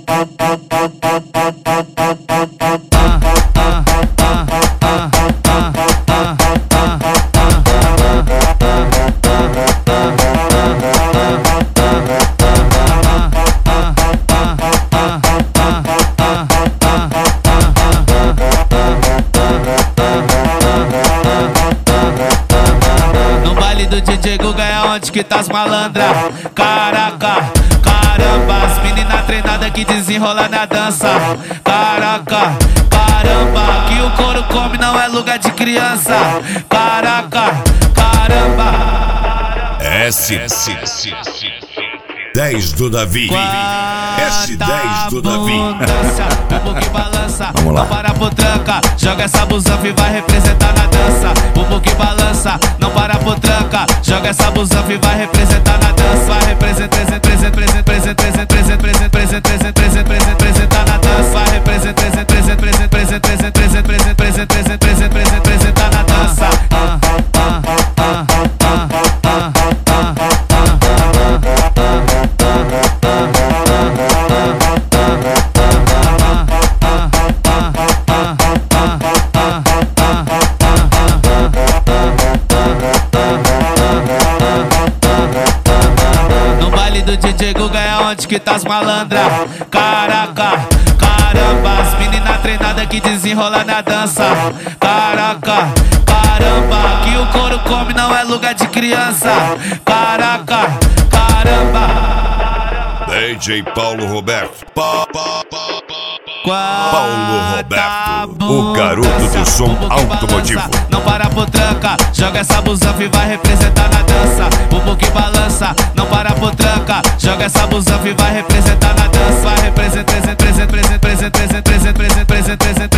Do DJ Guga é onde que tá as malandra. Caraca, caramba, as menina treinada que desenrola na dança. Caraca, caramba, que o couro come não é lugar de criança. Caraca, caramba. S10 do Davi. S10 do Davi. Bumbum que balança, vamos lá. Não para por tranca. Joga essa busanfa e vai representar na dança. Bumbum que balança, não para por tranca. Joga essa busanfa e vai representar na dança. Vai representar na dança. Vai representar na dança. Do DJ Guga é onde que tá as malandra. Caraca, caramba, as menina treinada que desenrola na dança. Caraca, caramba, que o couro come não é lugar de criança. Caraca, caramba. DJ Paulo Roberto. Paulo Roberto, o garoto do som automotivo. Não para por tranca, joga essa busanfa e vai representar na dança. Bumbum que balança, não para por tranca. Joga essa busanfa e vai representar na dança. Vai representar